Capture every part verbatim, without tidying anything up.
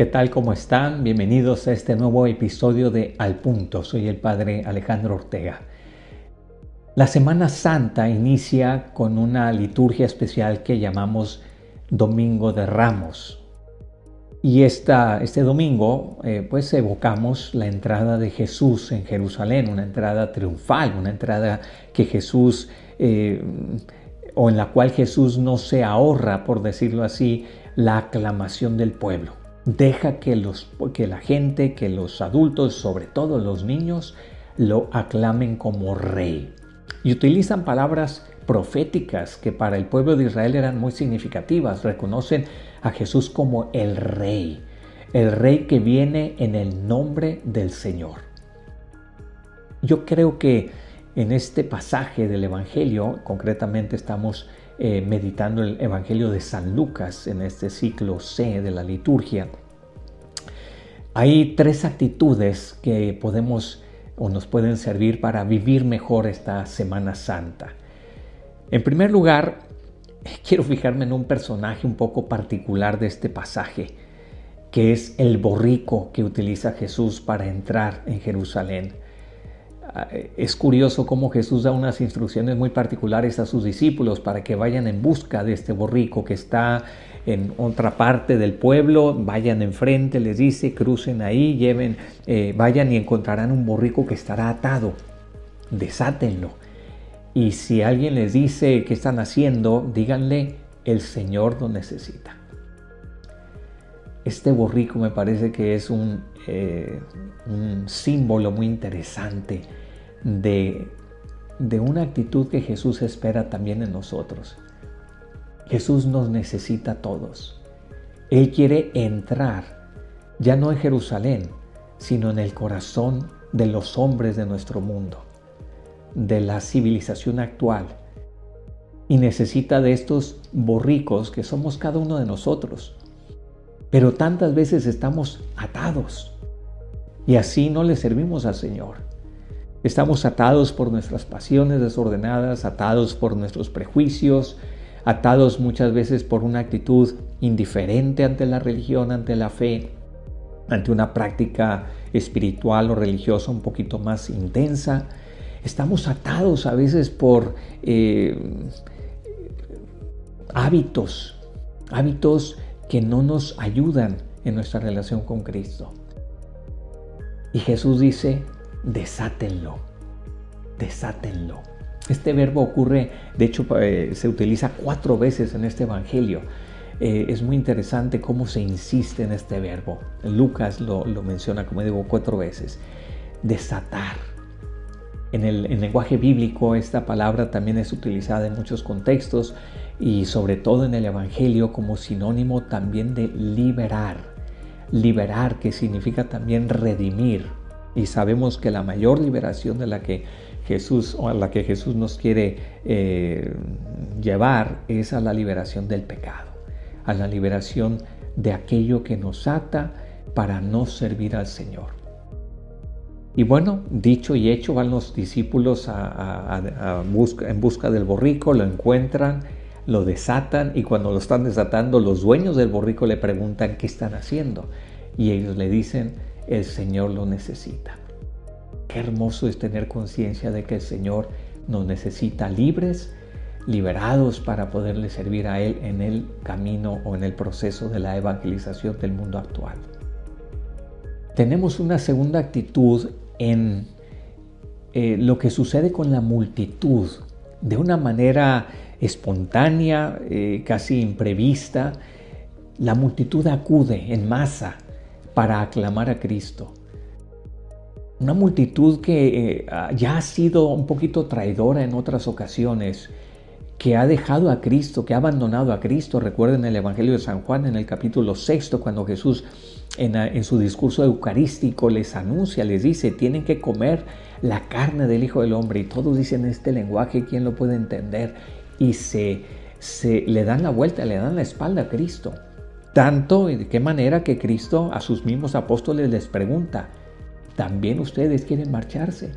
¿Qué tal? ¿Cómo están? Bienvenidos a este nuevo episodio de Al Punto. Soy el Padre Alejandro Ortega. La Semana Santa inicia con una liturgia especial que llamamos Domingo de Ramos. Y esta, este domingo eh, pues evocamos la entrada de Jesús en Jerusalén, una entrada triunfal, una entrada que Jesús, eh, o en la cual Jesús no se ahorra, por decirlo así, la aclamación del pueblo. Deja que, los, que la gente, que los adultos, sobre todo los niños, lo aclamen como rey. Y utilizan palabras proféticas que para el pueblo de Israel eran muy significativas. Reconocen a Jesús como el rey, el rey que viene en el nombre del Señor. Yo creo que en este pasaje del Evangelio, concretamente estamos eh, meditando el Evangelio de San Lucas en este ciclo C de la liturgia, hay tres actitudes que podemos o nos pueden servir para vivir mejor esta Semana Santa. En primer lugar, quiero fijarme en un personaje un poco particular de este pasaje, que es el borrico que utiliza Jesús para entrar en Jerusalén. Es curioso cómo Jesús da unas instrucciones muy particulares a sus discípulos para que vayan en busca de este borrico que está en otra parte del pueblo. Vayan enfrente, les dice, crucen ahí, lleven, eh, vayan y encontrarán un borrico que estará atado. Desátenlo. Y si alguien les dice qué están haciendo, díganle, el Señor lo necesita. Este borrico me parece que es un, eh, un símbolo muy interesante de, de una actitud que Jesús espera también en nosotros. Jesús nos necesita a todos. Él quiere entrar, ya no en Jerusalén, sino en el corazón de los hombres de nuestro mundo, de la civilización actual. Y necesita de estos borricos que somos cada uno de nosotros. Pero tantas veces estamos atados y así no le servimos al Señor. Estamos atados por nuestras pasiones desordenadas, atados por nuestros prejuicios, atados muchas veces por una actitud indiferente ante la religión, ante la fe, ante una práctica espiritual o religiosa un poquito más intensa. Estamos atados a veces por eh, hábitos, hábitos que no nos ayudan en nuestra relación con Cristo. Y Jesús dice, desátenlo, desátenlo. Este verbo ocurre, de hecho, eh, se utiliza cuatro veces en este Evangelio. Eh, es muy interesante cómo se insiste en este verbo. Lucas lo, lo menciona, como digo, cuatro veces. Desatar. En el en lenguaje bíblico esta palabra también es utilizada en muchos contextos y sobre todo en el Evangelio como sinónimo también de liberar. Liberar, que significa también redimir. Y sabemos que la mayor liberación de la que Jesús, o a la que Jesús nos quiere eh, llevar es a la liberación del pecado, a la liberación de aquello que nos ata para no servir al Señor. Y bueno, dicho y hecho, van los discípulos a, a, a busca, en busca del borrico, lo encuentran, lo desatan y cuando lo están desatando, los dueños del borrico le preguntan qué están haciendo y ellos le dicen, el Señor lo necesita. Qué hermoso es tener conciencia de que el Señor nos necesita libres, liberados para poderle servir a Él en el camino o en el proceso de la evangelización del mundo actual. Tenemos una segunda actitud en eh, lo que sucede con la multitud, de una manera espontánea, eh, casi imprevista. La multitud acude en masa para aclamar a Cristo. Una multitud que eh, ya ha sido un poquito traidora en otras ocasiones, que ha dejado a Cristo, que ha abandonado a Cristo. Recuerden el Evangelio de San Juan en el capítulo sexto, cuando Jesús en, en su discurso eucarístico les anuncia, les dice, tienen que comer la carne del Hijo del Hombre. Y todos dicen este lenguaje, ¿quién lo puede entender? Y se, se le dan la vuelta, le dan la espalda a Cristo. Tanto y de qué manera que Cristo a sus mismos apóstoles les pregunta, ¿también ustedes quieren marcharse?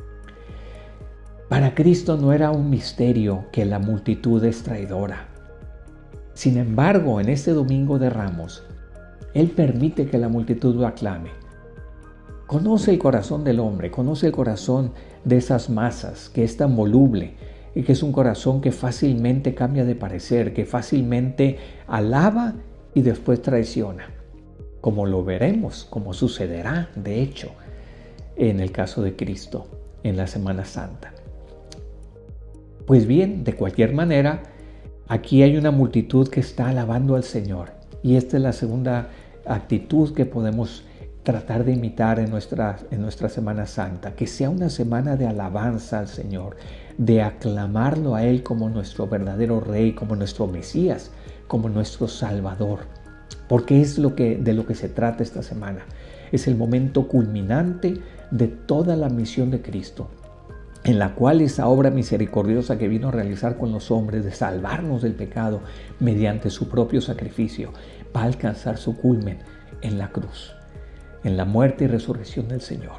Para Cristo no era un misterio que la multitud es traidora. Sin embargo, en este Domingo de Ramos, Él permite que la multitud lo aclame. Conoce el corazón del hombre, conoce el corazón de esas masas, que es tan voluble y que es un corazón que fácilmente cambia de parecer, que fácilmente alaba y después traiciona, como lo veremos, como sucederá, de hecho, en el caso de Cristo, en la Semana Santa. Pues bien, de cualquier manera, aquí hay una multitud que está alabando al Señor, y esta es la segunda actitud que podemos tratar de imitar en nuestra, en nuestra Semana Santa, que sea una semana de alabanza al Señor, de aclamarlo a Él como nuestro verdadero Rey, como nuestro Mesías, como nuestro Salvador, porque es lo que, de lo que se trata esta semana. Es el momento culminante de toda la misión de Cristo, en la cual esa obra misericordiosa que vino a realizar con los hombres de salvarnos del pecado mediante su propio sacrificio, va a alcanzar su culmen en la cruz, en la muerte y resurrección del Señor.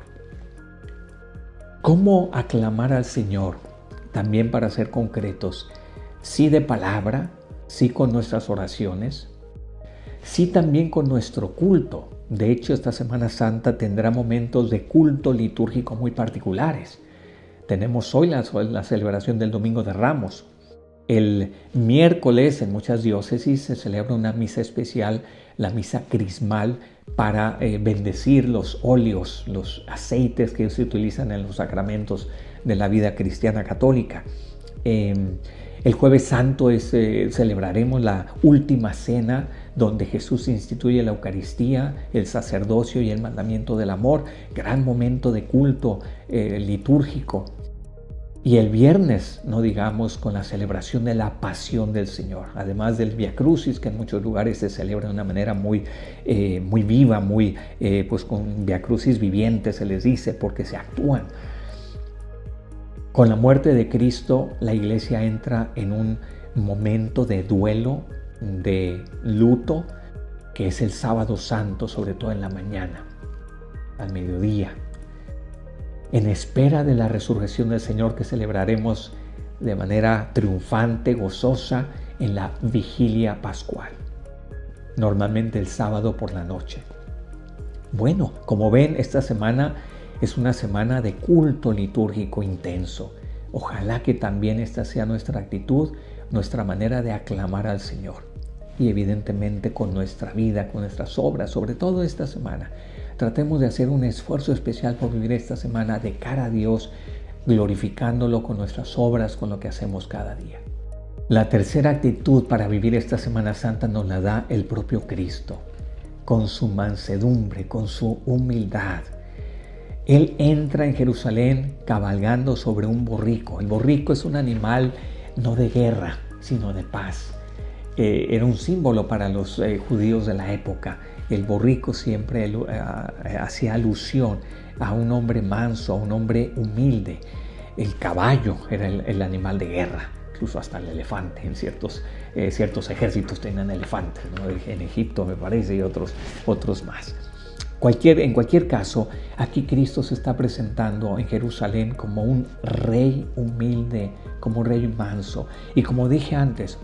¿Cómo aclamar al Señor? También, para ser concretos, sí de palabra, sí con nuestras oraciones, sí también con nuestro culto. De hecho, esta Semana Santa tendrá momentos de culto litúrgico muy particulares. Tenemos hoy la, la celebración del Domingo de Ramos. El miércoles en muchas diócesis se celebra una misa especial, la misa crismal, para eh, bendecir los óleos, los aceites que se utilizan en los sacramentos de la vida cristiana católica. Eh, el Jueves Santo es, eh, celebraremos la última cena, donde Jesús instituye la Eucaristía, el sacerdocio y el mandamiento del amor, gran momento de culto eh, litúrgico. Y el viernes, no digamos, con la celebración de la Pasión del Señor, además del Via Crucis, que en muchos lugares se celebra de una manera muy, eh, muy viva, muy, eh, pues con Via Crucis viviente se les dice, porque se actúan. Con la muerte de Cristo, la Iglesia entra en un momento de duelo, de luto, que es el Sábado Santo, sobre todo en la mañana, al mediodía, en espera de la resurrección del Señor, que celebraremos de manera triunfante, gozosa, en la vigilia pascual, normalmente el sábado por la noche. Bueno, como ven, esta semana es una semana de culto litúrgico intenso. Ojalá que también esta sea nuestra actitud, nuestra manera de aclamar al Señor. Y evidentemente con nuestra vida, con nuestras obras, sobre todo esta semana. Tratemos de hacer un esfuerzo especial por vivir esta semana de cara a Dios, glorificándolo con nuestras obras, con lo que hacemos cada día. La tercera actitud para vivir esta Semana Santa nos la da el propio Cristo, con su mansedumbre, con su humildad. Él entra en Jerusalén cabalgando sobre un borrico. El borrico es un animal no de guerra, sino de paz. Eh, era un símbolo para los eh, judíos de la época. El borrico siempre uh, hacía alusión a un hombre manso, a un hombre humilde. El caballo era el, el animal de guerra, incluso hasta el elefante. En ciertos, eh, ciertos ejércitos tenían elefantes, ¿no? En Egipto me parece, y otros, otros más. Cualquier, en cualquier caso, aquí Cristo se está presentando en Jerusalén como un rey humilde, como un rey manso. Y como dije antes,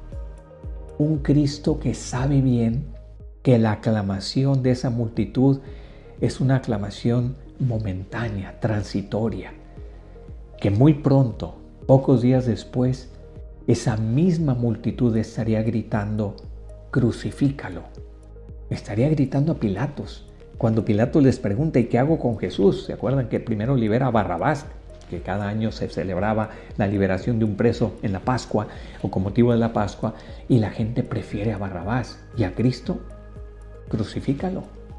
un Cristo que sabe bien que la aclamación de esa multitud es una aclamación momentánea, transitoria, que muy pronto, pocos días después, esa misma multitud estaría gritando, crucifícalo. Estaría gritando a Pilatos. Cuando Pilatos les pregunta, ¿y qué hago con Jesús? ¿Se acuerdan que primero libera a Barrabás? Que cada año se celebraba la liberación de un preso en la Pascua o con motivo de la Pascua, y la gente prefiere a Barrabás. ¿Y a Cristo? Crucifícalo.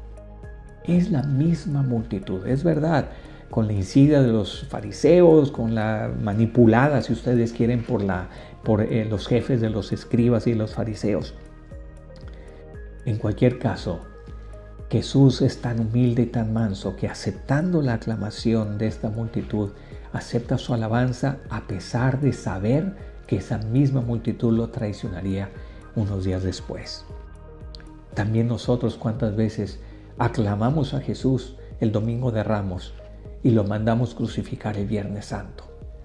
Es la misma multitud, es verdad, con la insidia de los fariseos, con la manipulada, si ustedes quieren, por, la, por eh, los jefes de los escribas y los fariseos. En cualquier caso, Jesús es tan humilde y tan manso que, aceptando la aclamación de esta multitud, acepta su alabanza a pesar de saber que esa misma multitud lo traicionaría unos días después. También nosotros, ¿cuántas veces aclamamos a Jesús el Domingo de Ramos y lo mandamos crucificar el Viernes Santo?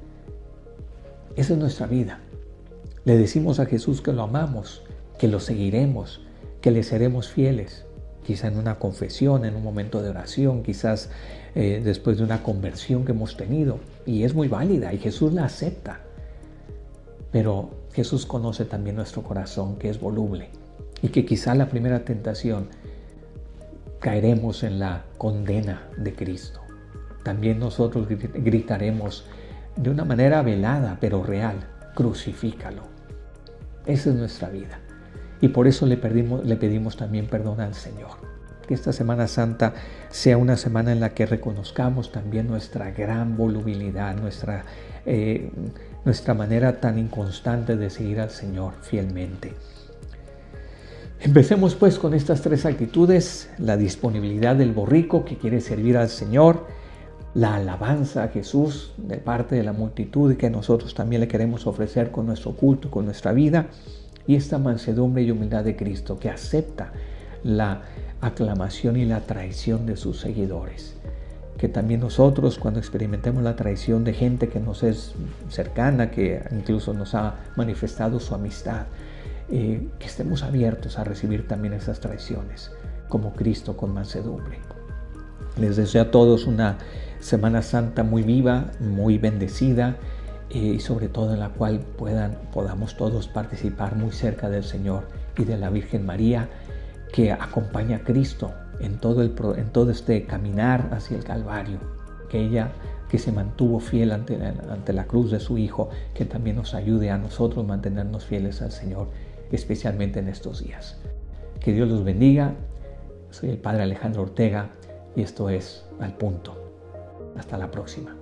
Esa es nuestra vida. Le decimos a Jesús que lo amamos, que lo seguiremos, que le seremos fieles, quizá en una confesión, en un momento de oración, quizás eh, después de una conversión que hemos tenido. Y es muy válida y Jesús la acepta. Pero Jesús conoce también nuestro corazón, que es voluble, y que quizá la primera tentación caeremos en la condena de Cristo. También nosotros gritaremos de una manera velada, pero real: crucifícalo. Esa es nuestra vida. Y por eso le, pedimos, le pedimos también perdón al Señor. Que esta Semana Santa sea una semana en la que reconozcamos también nuestra gran volubilidad, nuestra, eh, nuestra manera tan inconstante de seguir al Señor fielmente. Empecemos pues con estas tres actitudes: la disponibilidad del borrico que quiere servir al Señor, la alabanza a Jesús de parte de la multitud y que nosotros también le queremos ofrecer con nuestro culto, con nuestra vida, y esta mansedumbre y humildad de Cristo que acepta la aclamación y la traición de sus seguidores. Que también nosotros, cuando experimentemos la traición de gente que nos es cercana, que incluso nos ha manifestado su amistad, eh, que estemos abiertos a recibir también esas traiciones como Cristo, con mansedumbre. Les deseo a todos una Semana Santa muy viva, muy bendecida, eh, y sobre todo en la cual puedan, podamos todos participar muy cerca del Señor y de la Virgen María, que acompaña a Cristo en todo, el, en todo este caminar hacia el Calvario, que ella que se mantuvo fiel ante la, ante la cruz de su Hijo, que también nos ayude a nosotros mantenernos fieles al Señor, especialmente en estos días. Que Dios los bendiga. Soy el Padre Alejandro Ortega y esto es Al Punto. Hasta la próxima.